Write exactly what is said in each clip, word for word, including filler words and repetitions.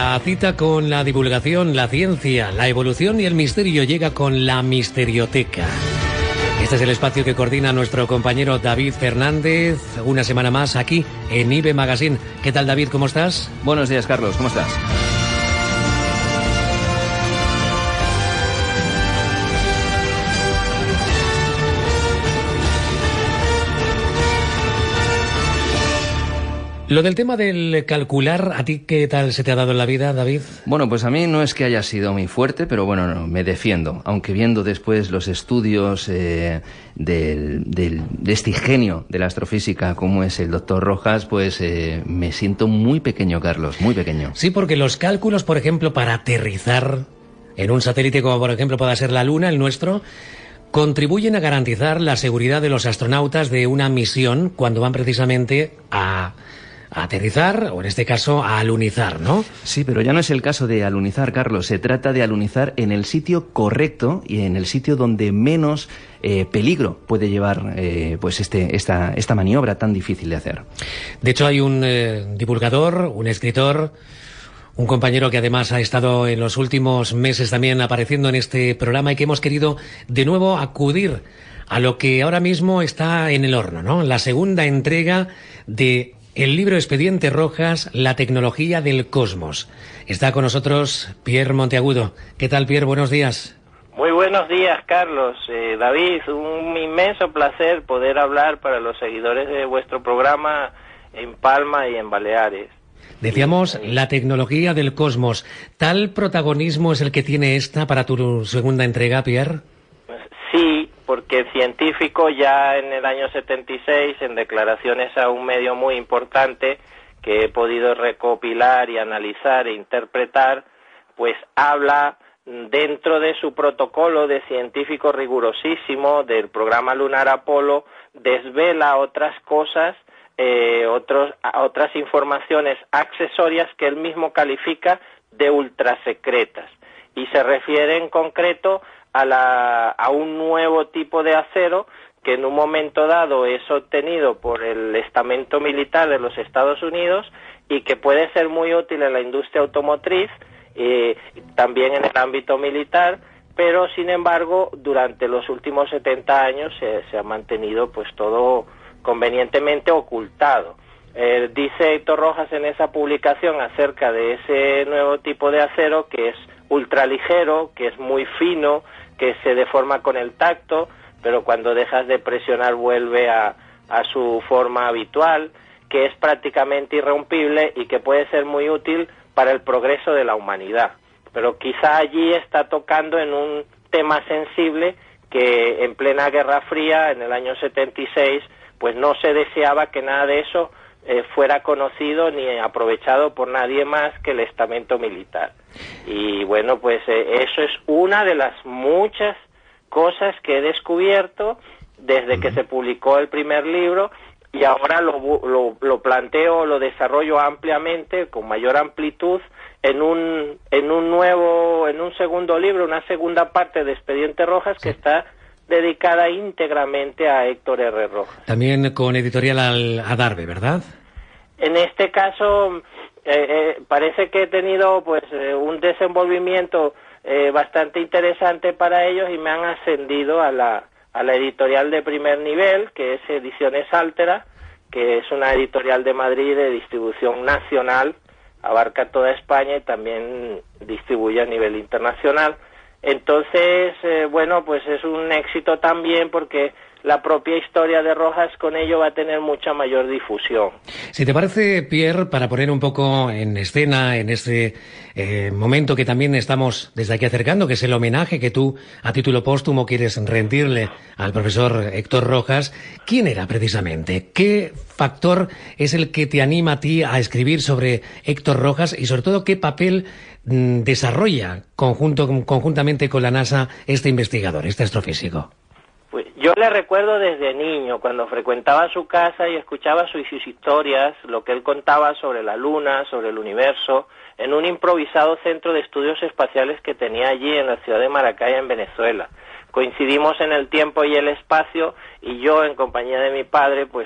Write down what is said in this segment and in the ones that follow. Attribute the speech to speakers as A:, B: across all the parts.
A: La cita con la divulgación, la ciencia, la evolución y el misterio llega con la Misterioteca. Este es el espacio que coordina nuestro compañero David Fernández, una semana más aquí en I B Magazine. ¿Qué tal, David? ¿Cómo estás?
B: Buenos días, Carlos. ¿Cómo estás?
A: Lo del tema del calcular, ¿a ti qué tal se te ha dado en la vida, David?
B: Bueno, pues a mí no es que haya sido muy fuerte, pero bueno, no, me defiendo. Aunque viendo después los estudios eh, del, del, de este genio de la astrofísica, como es el doctor Rojas, pues eh, me siento muy pequeño, Carlos, muy pequeño.
A: Sí, porque los cálculos, por ejemplo, para aterrizar en un satélite como por ejemplo pueda ser la Luna, el nuestro, contribuyen a garantizar la seguridad de los astronautas de una misión cuando van precisamente a... a aterrizar, o en este caso a alunizar, ¿no?
B: Sí, pero ya no es el caso de alunizar, Carlos. Se trata de alunizar en el sitio correcto y en el sitio donde menos eh, peligro puede llevar eh, pues este, esta, esta maniobra tan difícil de hacer.
A: De hecho, hay un eh, divulgador, un escritor, un compañero que además ha estado en los últimos meses también apareciendo en este programa y que hemos querido de nuevo acudir a lo que ahora mismo está en el horno, ¿no? La segunda entrega de el libro Expediente Rojas, la tecnología del cosmos. Está con nosotros Pierre Monteagudo. ¿Qué tal, Pierre? Buenos días.
C: Muy buenos días, Carlos. Eh, David, un inmenso placer poder hablar para los seguidores de vuestro programa en Palma y en Baleares.
A: Decíamos, la tecnología del cosmos. ¿Tal protagonismo es el que tiene esta para tu segunda entrega, Pierre?
C: Sí, porque el científico ya en el año setenta y seis, en declaraciones a un medio muy importante que he podido recopilar y analizar e interpretar, pues habla dentro de su protocolo de científico rigurosísimo del programa lunar Apolo, desvela otras cosas, eh, otros, otras informaciones accesorias que él mismo califica de ultrasecretas, y se refiere en concreto a, la, a un nuevo tipo de acero que en un momento dado es obtenido por el estamento militar de los Estados Unidos y que puede ser muy útil en la industria automotriz, eh, también en el ámbito militar, pero sin embargo durante los últimos setenta años se, se ha mantenido pues todo convenientemente ocultado. Eh, dice Héctor Rojas en esa publicación acerca de ese nuevo tipo de acero que es ultraligero, que es muy fino, que se deforma con el tacto, pero cuando dejas de presionar vuelve a, a su forma habitual, que es prácticamente irrompible y que puede ser muy útil para el progreso de la humanidad. Pero quizá allí está tocando en un tema sensible que en plena Guerra Fría, en el año setenta y seis, pues no se deseaba que nada de eso Eh, fuera conocido ni aprovechado por nadie más que el estamento militar. Y bueno, pues eh, eso es una de las muchas cosas que he descubierto desde que se publicó el primer libro, y ahora lo, lo, lo planteo, lo desarrollo ampliamente, con mayor amplitud, en un, en un nuevo, en un segundo libro, una segunda parte de Expediente Rojas, que está dedicada íntegramente a Héctor R. Rojas.
A: También con editorial al Adarve, ¿verdad?
C: En este caso, eh, eh, parece que he tenido pues eh, un desenvolvimiento eh, bastante interesante para ellos y me han ascendido a la, a la editorial de primer nivel, que es Ediciones Altera, que es una editorial de Madrid de distribución nacional, abarca toda España y también distribuye a nivel internacional. Entonces, eh, bueno, pues es un éxito también porque la propia historia de Rojas con ello va a tener mucha mayor difusión.
A: Si te parece, Pierre, para poner un poco en escena en este eh, momento que también estamos desde aquí acercando, que es el homenaje que tú a título póstumo quieres rendirle al profesor Héctor Rojas, ¿quién era precisamente? ¿Qué factor es el que te anima a ti a escribir sobre Héctor Rojas y sobre todo qué papel mmm, desarrolla conjunto, conjuntamente con la NASA este investigador, este astrofísico?
C: Pues yo le recuerdo desde niño, cuando frecuentaba su casa y escuchaba sus, sus historias, lo que él contaba sobre la Luna, sobre el universo, en un improvisado centro de estudios espaciales que tenía allí en la ciudad de Maracay, en Venezuela. Coincidimos en el tiempo y el espacio, y yo, en compañía de mi padre, pues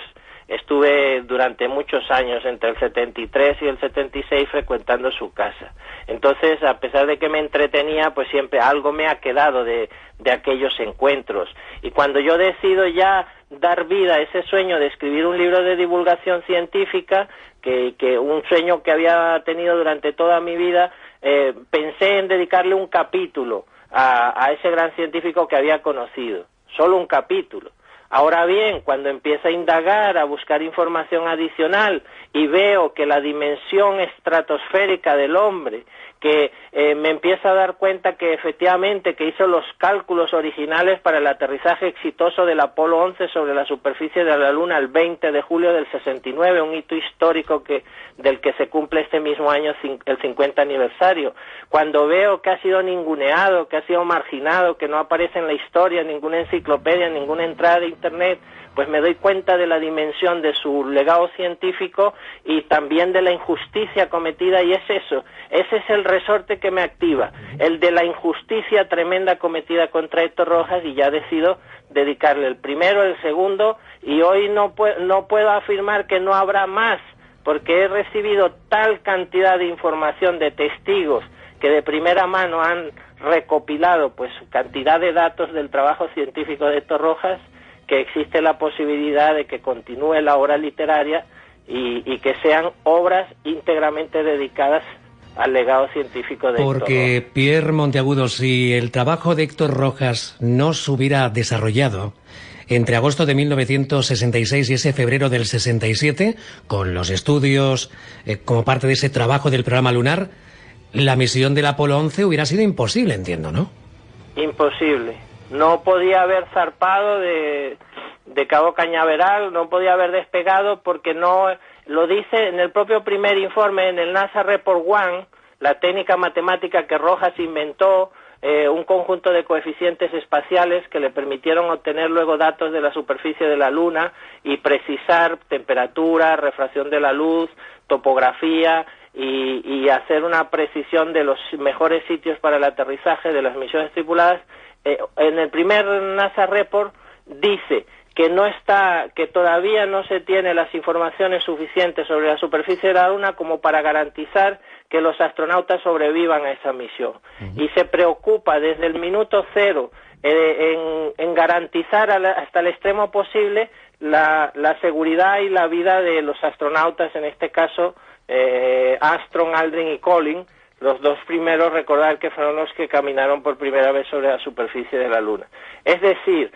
C: estuve durante muchos años, entre el setenta y tres y el setenta y seis, frecuentando su casa. Entonces, a pesar de que me entretenía, pues siempre algo me ha quedado de, de aquellos encuentros. Y cuando yo decido ya dar vida a ese sueño de escribir un libro de divulgación científica, que, que un sueño que había tenido durante toda mi vida, eh, pensé en dedicarle un capítulo a, a ese gran científico que había conocido. Solo un capítulo. Ahora bien, cuando empiezo a indagar, a buscar información adicional y veo que la dimensión estratosférica del hombre, que eh, me empiezo a dar cuenta que efectivamente que hizo los cálculos originales para el aterrizaje exitoso del Apolo once sobre la superficie de la Luna el veinte de julio del sesenta y nueve, un hito histórico que del que se cumple este mismo año el cincuenta aniversario. Cuando veo que ha sido ninguneado, que ha sido marginado, que no aparece en la historia, en ninguna enciclopedia, en ninguna entrada de Internet, pues me doy cuenta de la dimensión de su legado científico y también de la injusticia cometida, y es eso, ese es el resorte que me activa, el de la injusticia tremenda cometida contra Héctor Rojas, y ya decido dedicarle el primero, el segundo, y hoy no, pu- no puedo afirmar que no habrá más, porque he recibido tal cantidad de información de testigos que de primera mano han recopilado pues cantidad de datos del trabajo científico de Héctor Rojas, que existe la posibilidad de que continúe la obra literaria y, y que sean obras íntegramente dedicadas al legado científico de Héctor Rojas.
A: Porque, Pierre Monteagudo, si el trabajo de Héctor Rojas no se hubiera desarrollado entre agosto de mil novecientos sesenta y seis y ese febrero del sesenta y siete, con los estudios eh, como parte de ese trabajo del programa lunar, la misión del Apolo once hubiera sido imposible, entiendo, ¿no?
C: Imposible. No podía haber zarpado de, de Cabo Cañaveral, no podía haber despegado, porque no, lo dice en el propio primer informe, en el NASA Report One, la técnica matemática que Rojas inventó, eh, un conjunto de coeficientes espaciales que le permitieron obtener luego datos de la superficie de la Luna y precisar temperatura, refracción de la luz, topografía, y, y hacer una precisión de los mejores sitios para el aterrizaje de las misiones tripuladas. Eh, en el primer NASA Report dice que no está, que todavía no se tiene las informaciones suficientes sobre la superficie de la Luna como para garantizar que los astronautas sobrevivan a esa misión. Uh-huh. Y se preocupa desde el minuto cero eh, en, en garantizar a la, hasta el extremo posible la, la seguridad y la vida de los astronautas, en este caso eh, Armstrong, Aldrin y Collins. Los dos primeros, recordar que fueron los que caminaron por primera vez sobre la superficie de la Luna. Es decir,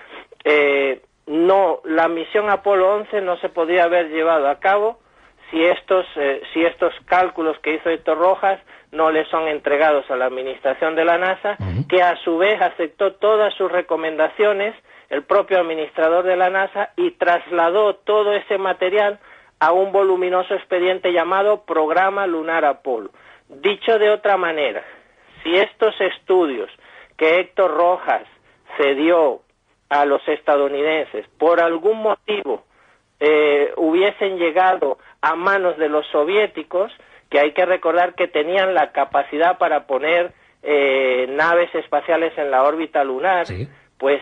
C: eh, no, la misión Apolo once no se podría haber llevado a cabo si estos, eh, si estos cálculos que hizo Héctor Rojas no le son entregados a la administración de la NASA, uh-huh. que a su vez aceptó todas sus recomendaciones, el propio administrador de la NASA, y trasladó todo ese material a un voluminoso expediente llamado Programa Lunar Apolo. Dicho de otra manera, si estos estudios que Héctor Rojas cedió a los estadounidenses por algún motivo eh, hubiesen llegado a manos de los soviéticos, que hay que recordar que tenían la capacidad para poner eh, naves espaciales en la órbita lunar, ¿sí? Pues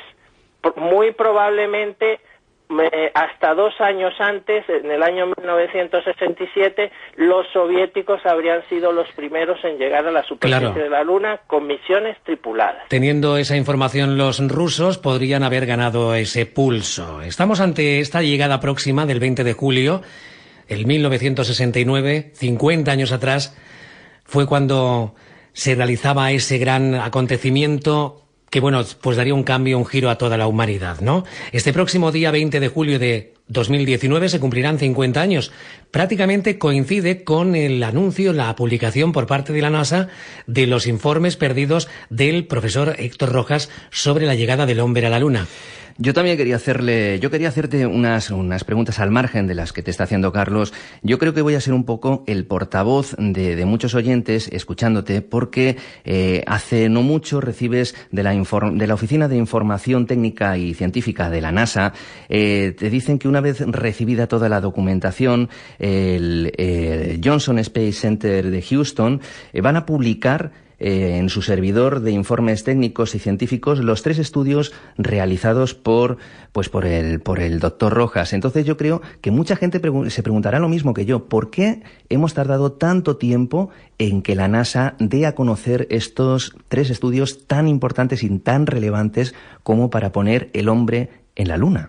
C: muy probablemente Eh, hasta dos años antes, en el año mil novecientos sesenta y siete, los soviéticos habrían sido los primeros en llegar a la superficie claro. de la Luna con misiones tripuladas.
A: Teniendo esa información, los rusos podrían haber ganado ese pulso. Estamos ante esta llegada próxima del veinte de julio, el mil novecientos sesenta y nueve, cincuenta años atrás, fue cuando se realizaba ese gran acontecimiento que, bueno, pues daría un cambio, un giro a toda la humanidad, ¿no? Este próximo día veinte de julio de dos mil diecinueve se cumplirán cincuenta años. Prácticamente coincide con el anuncio, la publicación por parte de la NASA de los informes perdidos del profesor Héctor Rojas sobre la llegada del hombre a la Luna.
B: Yo también quería hacerle, yo quería hacerte unas, unas preguntas al margen de las que te está haciendo Carlos. Yo creo que voy a ser un poco el portavoz de, de muchos oyentes escuchándote, porque eh, hace no mucho recibes de la, inform, de la Oficina de Información Técnica y Científica de la NASA, eh, te dicen que una vez recibida toda la documentación, el, el Johnson Space Center de Houston eh, van a publicar eh, en su servidor de informes técnicos y científicos los tres estudios realizados por, pues por el, por el doctor Rojas. Entonces yo creo que mucha gente pregu- se preguntará lo mismo que yo. ¿Por qué hemos tardado tanto tiempo en que la NASA dé a conocer estos tres estudios tan importantes y tan relevantes como para poner el hombre en la Luna?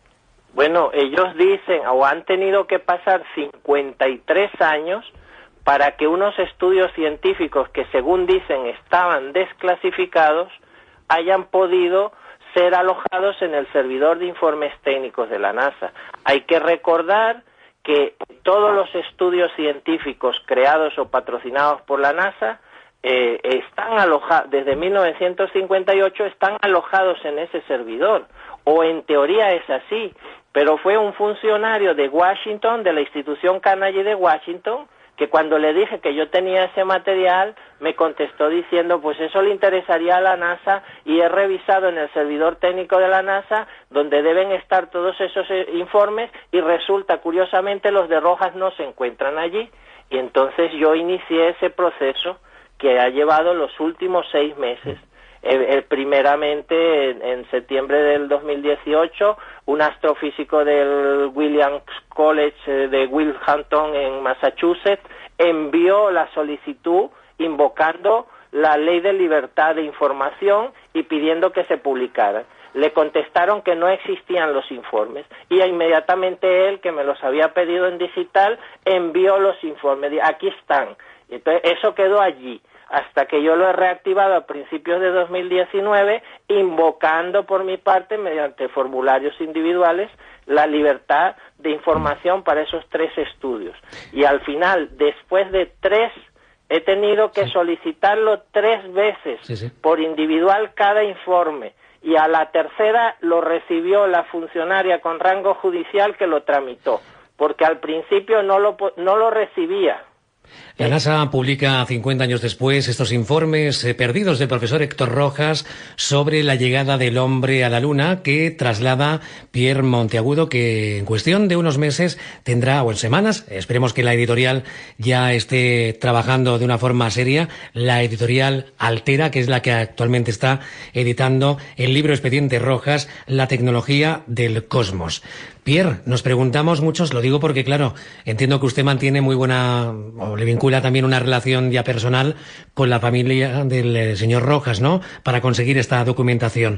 C: Bueno, ellos dicen, o han tenido que pasar cincuenta y tres años para que unos estudios científicos que, según dicen, estaban desclasificados, hayan podido ser alojados en el servidor de informes técnicos de la NASA. Hay que recordar que todos los estudios científicos creados o patrocinados por la NASA eh, están alojados, desde mil novecientos cincuenta y ocho están alojados en ese servidor, o en teoría es así, pero fue un funcionario de Washington, de la institución Carnegie de Washington, que cuando le dije que yo tenía ese material, me contestó diciendo, pues eso le interesaría a la NASA, y he revisado en el servidor técnico de la NASA, donde deben estar todos esos informes, y resulta, curiosamente, los de Rojas no se encuentran allí, y entonces yo inicié ese proceso que ha llevado los últimos seis meses. Eh, eh, primeramente, en, en septiembre del dos mil dieciocho, un astrofísico del Williams College eh, de Wilhampton en Massachusetts envió la solicitud invocando la ley de libertad de información y pidiendo que se publicara. Le contestaron que no existían los informes, y inmediatamente él, que me los había pedido en digital, envió los informes. Aquí están. Entonces, eso quedó allí, hasta que yo lo he reactivado a principios de dos mil diecinueve, invocando por mi parte, mediante formularios individuales, la libertad de información para esos tres estudios. Y al final, después de tres, he tenido que sí. solicitarlo tres veces sí, sí. por individual cada informe, y a la tercera lo recibió la funcionaria con rango judicial que lo tramitó, porque al principio no lo, no lo recibía.
A: La NASA publica cincuenta años después estos informes eh, perdidos del profesor Héctor Rojas sobre la llegada del hombre a la Luna, que traslada Pierre Monteagudo, que en cuestión de unos meses tendrá, o en semanas, esperemos que la editorial ya esté trabajando de una forma seria, la editorial Altera, que es la que actualmente está editando el libro Expediente Rojas, la tecnología del cosmos. Pierre, nos preguntamos muchos, lo digo porque, claro, entiendo que usted mantiene muy buena, o le vincula también una relación ya personal con la familia del eh, señor Rojas, ¿no?, para conseguir esta documentación.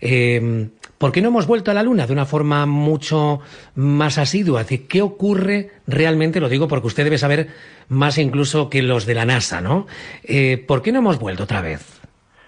A: Eh, ¿Por qué no hemos vuelto a la Luna de una forma mucho más asidua? Es decir, ¿qué ocurre realmente? Lo digo porque usted debe saber más incluso que los de la NASA, ¿no? Eh, ¿Por qué no hemos vuelto otra vez?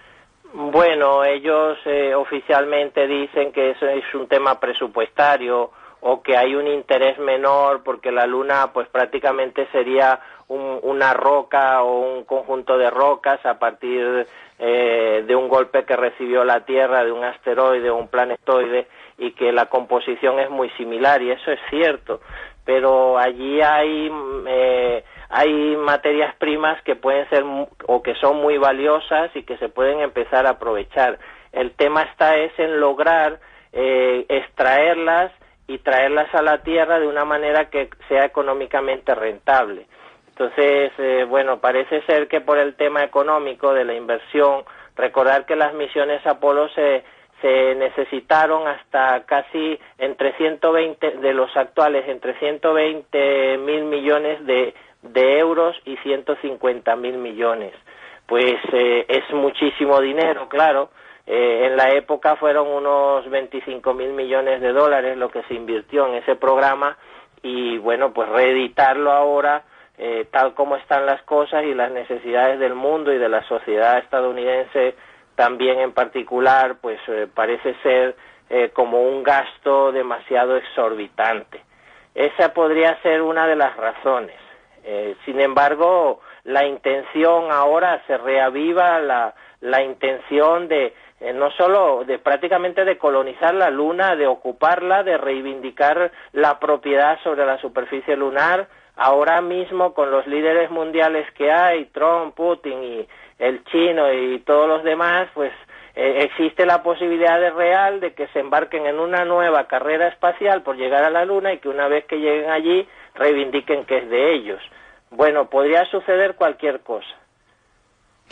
C: Bueno, ellos eh, oficialmente dicen que eso es un tema presupuestario, o que hay un interés menor porque la Luna pues prácticamente sería un, una roca o un conjunto de rocas a partir eh, de un golpe que recibió la Tierra, de un asteroide o un planetoide, y que la composición es muy similar, y eso es cierto, pero allí hay eh, hay materias primas que pueden ser o que son muy valiosas y que se pueden empezar a aprovechar. El tema está es en lograr eh, extraerlas y traerlas a la Tierra de una manera que sea económicamente rentable. Entonces, eh, bueno, parece ser que por el tema económico de la inversión, recordar que las misiones Apolo se, se necesitaron hasta casi entre ciento veinte de los actuales, entre ciento veinte mil millones de, de euros y ciento cincuenta mil millones. Pues eh, es muchísimo dinero, claro. Eh, en la época fueron unos veinticinco mil millones de dólares lo que se invirtió en ese programa, y bueno, pues reeditarlo ahora, eh, tal como están las cosas y las necesidades del mundo y de la sociedad estadounidense también en particular, pues eh, parece ser eh, como un gasto demasiado exorbitante. Esa podría ser una de las razones. Eh, sin embargo, la intención ahora se reaviva, la, la intención de Eh, no solo de prácticamente de colonizar la Luna, de ocuparla, de reivindicar la propiedad sobre la superficie lunar. Ahora mismo, con los líderes mundiales que hay, Trump, Putin y el chino y todos los demás, pues eh, existe la posibilidad de real de que se embarquen en una nueva carrera espacial por llegar a la Luna, y que una vez que lleguen allí reivindiquen que es de ellos. Bueno, podría suceder cualquier cosa.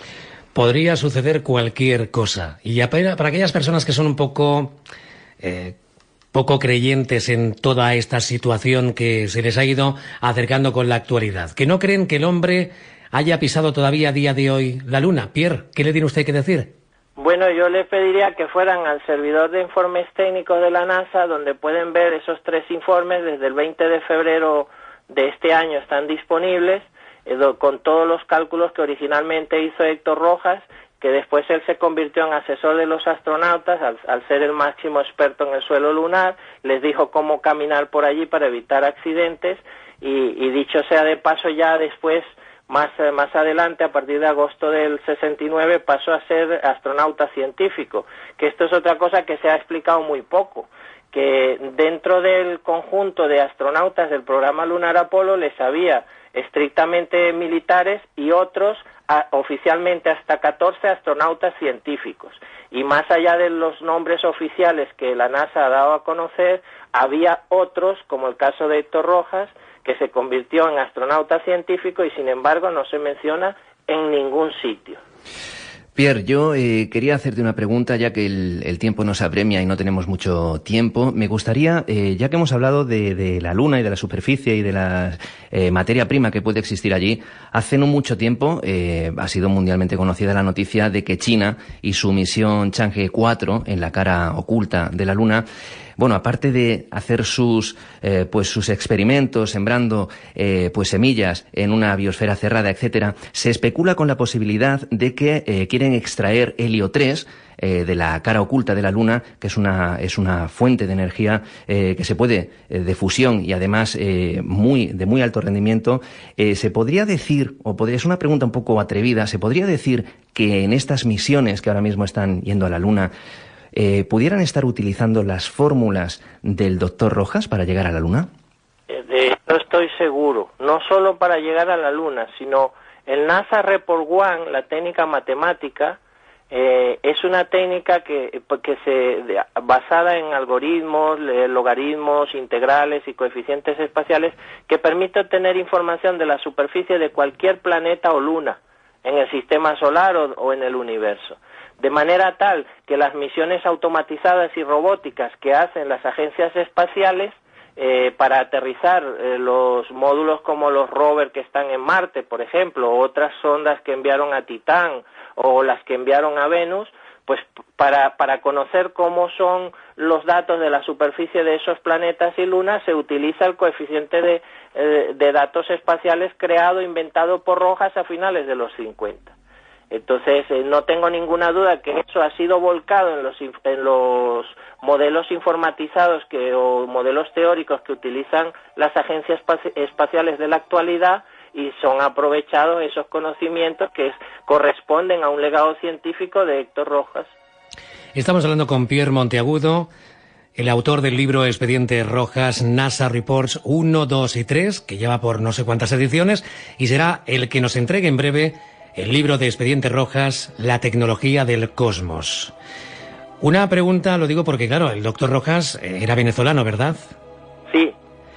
A: Podría suceder cualquier cosa. Y para, para aquellas personas que son un poco, eh, poco creyentes en toda esta situación que se les ha ido acercando con la actualidad, que no creen que el hombre haya pisado todavía a día de hoy la Luna. Pierre, ¿qué le tiene usted que decir?
C: Bueno, yo les pediría que fueran al servidor de informes técnicos de la NASA, donde pueden ver esos tres informes. Desde el veinte de febrero de este año están disponibles, eh, con todos los cálculos que originalmente hizo Héctor Rojas, que después él se convirtió en asesor de los astronautas, al, al ser el máximo experto en el suelo lunar. Les dijo cómo caminar por allí para evitar accidentes, y, y dicho sea de paso, ya después, Más, más adelante, a partir de agosto del sesenta y nueve, pasó a ser astronauta científico, que esto es otra cosa que se ha explicado muy poco, que dentro del conjunto de astronautas del programa lunar Apolo les había estrictamente militares y otros a, oficialmente hasta catorce astronautas científicos, y más allá de los nombres oficiales que la NASA ha dado a conocer, había otros, como el caso de Héctor Rojas, que se convirtió en astronauta científico y sin embargo no se menciona en ningún sitio.
B: Pierre, yo eh, quería hacerte una pregunta, ya que el, el tiempo nos apremia y no tenemos mucho tiempo. Me gustaría, eh, ya que hemos hablado de, de la Luna y de la superficie y de la eh, materia prima que puede existir allí, hace no mucho tiempo eh, ha sido mundialmente conocida la noticia de que China y su misión Chang'e cuatro, en la cara oculta de la Luna, bueno, aparte de hacer sus eh, pues sus experimentos sembrando eh, pues semillas en una biosfera cerrada, etcétera, se especula con la posibilidad de que eh, quieren extraer helio tres eh, de la cara oculta de la Luna, que es una es una fuente de energía eh, que se puede eh, de fusión y además eh, muy de muy alto rendimiento. Eh, se podría decir, o podría, es una pregunta un poco atrevida, se podría decir que en estas misiones que ahora mismo están yendo a la Luna, Eh, ¿pudieran estar utilizando las fórmulas del doctor Rojas para llegar a la Luna?
C: De esto estoy seguro, no solo para llegar a la Luna, sino el NASA Report One, la técnica matemática, eh, es una técnica que, que se de, basada en algoritmos, logaritmos, integrales y coeficientes espaciales, que permite obtener información de la superficie de cualquier planeta o luna en el sistema solar o, o en el universo. De manera tal que las misiones automatizadas y robóticas que hacen las agencias espaciales eh, para aterrizar eh, los módulos como los rovers que están en Marte, por ejemplo, o otras sondas que enviaron a Titán o las que enviaron a Venus, pues para, para conocer cómo son los datos de la superficie de esos planetas y lunas, se utiliza el coeficiente de, eh, de datos espaciales creado, inventado por Rojas a finales de los cincuenta. Entonces, eh, no tengo ninguna duda que eso ha sido volcado en los, en los modelos informatizados que, o modelos teóricos que utilizan las agencias espaciales de la actualidad, y son aprovechados esos conocimientos que es, corresponden a un legado científico de Héctor Rojas.
A: Estamos hablando con Pierre Monteagudo, el autor del libro Expedientes Rojas, NASA Reports uno, dos y tres, que lleva por no sé cuántas ediciones, y será el que nos entregue en breve el libro de Expedientes Rojas, La tecnología del cosmos. Una pregunta, lo digo porque, claro, el doctor Rojas era venezolano, ¿verdad?
C: Sí,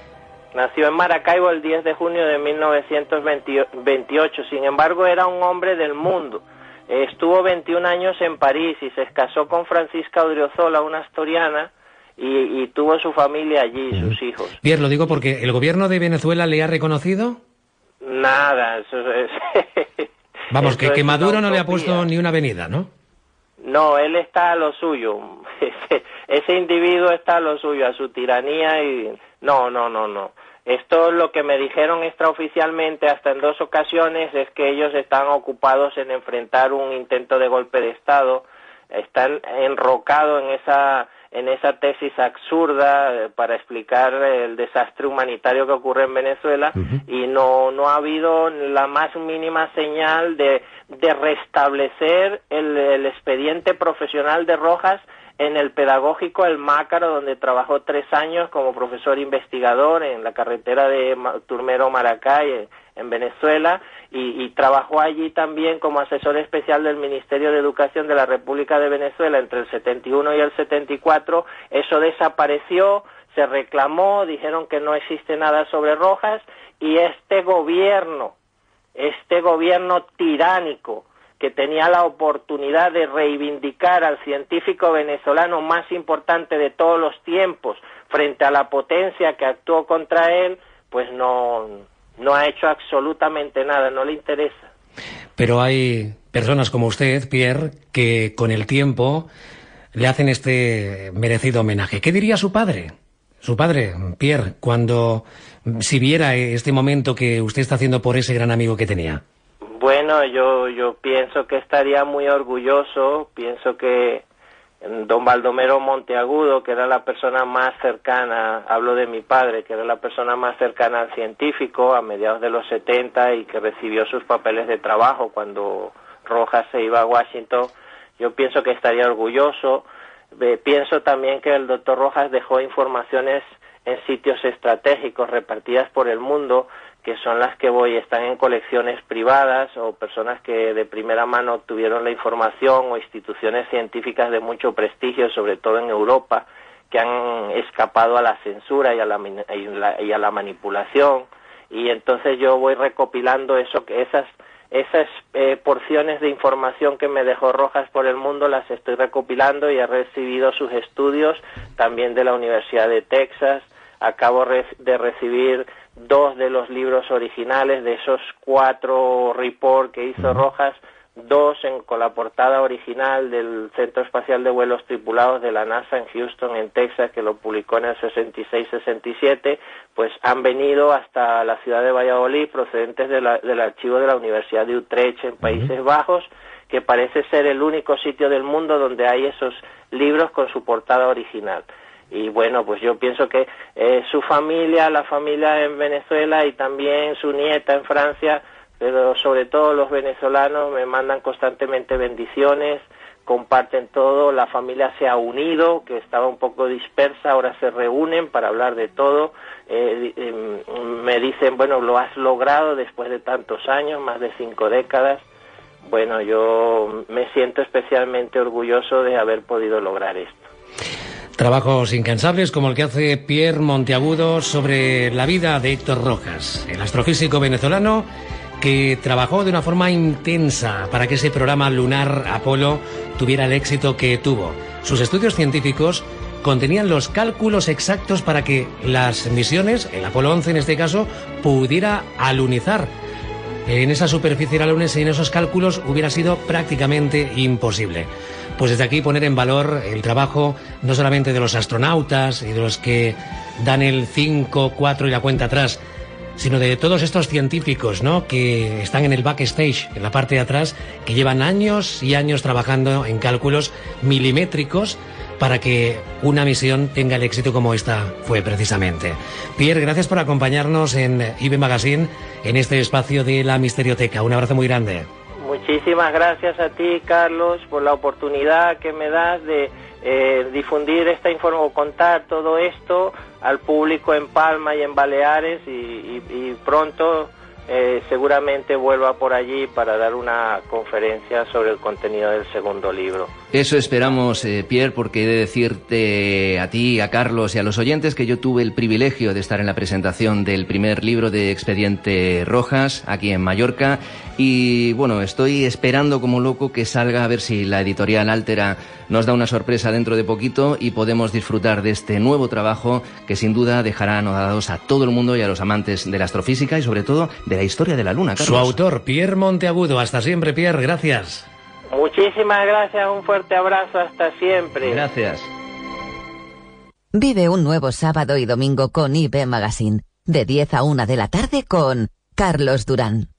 C: nació en Maracaibo el diez de junio de mil novecientos veintiocho, sin embargo era un hombre del mundo. Estuvo veintiún años en París y se casó con Francisca Odriozola, una asturiana, y, y tuvo su familia allí, uh-huh. sus hijos.
A: Bien, lo digo porque ¿el gobierno de Venezuela le ha reconocido?
C: Nada, eso es...
A: Vamos, que, que Maduro no le ha puesto ni una avenida, ¿no?
C: No, él está a lo suyo. Ese, ese individuo está a lo suyo, a su tiranía y... No, no, no, no. Esto lo que me dijeron extraoficialmente hasta en dos ocasiones es que ellos están ocupados en enfrentar un intento de golpe de Estado. Están enrocados en esa... en esa tesis absurda para explicar el desastre humanitario que ocurre en Venezuela, uh-huh. y no no ha habido la más mínima señal de, de restablecer el, el expediente profesional de Rojas en el pedagógico El Mácaro, donde trabajó tres años como profesor investigador en la carretera de Turmero-Maracay, en, en Venezuela, y, y trabajó allí también como asesor especial del Ministerio de Educación de la República de Venezuela entre el setenta y uno y el setenta y cuatro. Eso desapareció, se reclamó, dijeron que no existe nada sobre Rojas, y este gobierno, este gobierno tiránico, que tenía la oportunidad de reivindicar al científico venezolano más importante de todos los tiempos frente a la potencia que actuó contra él, pues no, no ha hecho absolutamente nada, no le interesa.
A: Pero hay personas como usted, Pierre, que con el tiempo le hacen este merecido homenaje. ¿Qué diría su padre? Su padre, Pierre, cuando si viera este momento que usted está haciendo por ese gran amigo que tenía.
C: Bueno, yo, yo pienso que estaría muy orgulloso, pienso que don Baldomero Monteagudo, que era la persona más cercana, hablo de mi padre, que era la persona más cercana al científico a mediados de los setenta y que recibió sus papeles de trabajo cuando Rojas se iba a Washington, yo pienso que estaría orgulloso. Eh, pienso también que el doctor Rojas dejó informaciones en sitios estratégicos repartidas por el mundo, que son las que voy, están en colecciones privadas o personas que de primera mano obtuvieron la información o instituciones científicas de mucho prestigio, sobre todo en Europa, que han escapado a la censura y a la, y la, y a la manipulación, y entonces yo voy recopilando eso, que esas esas eh, porciones de información que me dejó Rojas por el mundo las estoy recopilando y he recibido sus estudios también de la Universidad de Texas. Acabo de recibir dos de los libros originales de esos cuatro reports que hizo Rojas, dos en, con la portada original del Centro Espacial de Vuelos Tripulados de la NASA en Houston, en Texas, que lo publicó en el sesenta y seis sesenta y siete, pues han venido hasta la ciudad de Valladolid, procedentes de la, del archivo de la Universidad de Utrecht en Países uh-huh. Bajos, que parece ser el único sitio del mundo donde hay esos libros con su portada original. Y bueno, pues yo pienso que eh, su familia, la familia en Venezuela y también su nieta en Francia, pero sobre todo los venezolanos me mandan constantemente bendiciones, comparten todo, la familia se ha unido, que estaba un poco dispersa, ahora se reúnen para hablar de todo, eh, eh, me dicen, bueno, lo has logrado después de tantos años, más de cinco décadas. Bueno, yo me siento especialmente orgulloso de haber podido lograr esto.
A: Trabajos incansables como el que hace Pierre Monteagudo sobre la vida de Héctor Rojas, el astrofísico venezolano que trabajó de una forma intensa para que ese programa lunar Apolo tuviera el éxito que tuvo. Sus estudios científicos contenían los cálculos exactos para que las misiones, el Apolo once en este caso, pudiera alunizar en esa superficie de la Luna, y sin esos cálculos hubiera sido prácticamente imposible. Pues desde aquí poner en valor el trabajo no solamente de los astronautas y de los que dan el cinco, cuatro y la cuenta atrás, sino de todos estos científicos, ¿no?, que están en el backstage, en la parte de atrás, que llevan años y años trabajando en cálculos milimétricos para que una misión tenga el éxito como esta fue precisamente. Pierre, gracias por acompañarnos en I B Magazine, en este espacio de la Misterioteca. Un abrazo muy grande.
C: Muchísimas gracias a ti, Carlos, por la oportunidad que me das de eh, difundir esta información, contar todo esto al público en Palma y en Baleares, y, y, y pronto eh, seguramente vuelva por allí para dar una conferencia sobre el contenido del segundo libro.
B: Eso esperamos, eh, Pierre, porque he de decirte a ti, a Carlos y a los oyentes que yo tuve el privilegio de estar en la presentación del primer libro de Expediente Rojas aquí en Mallorca, y bueno, estoy esperando como loco que salga, a ver si la editorial Altera nos da una sorpresa dentro de poquito y podemos disfrutar de este nuevo trabajo que sin duda dejará anotados a todo el mundo y a los amantes de la astrofísica y sobre todo de la historia de la Luna, Carlos.
A: Su autor, Pierre Monteagudo. Hasta siempre, Pierre, gracias.
C: Muchísimas gracias, un fuerte abrazo, hasta siempre.
B: Gracias.
D: Vive un nuevo sábado y domingo con I B Magazine, de diez a una de la tarde con Carlos Durán.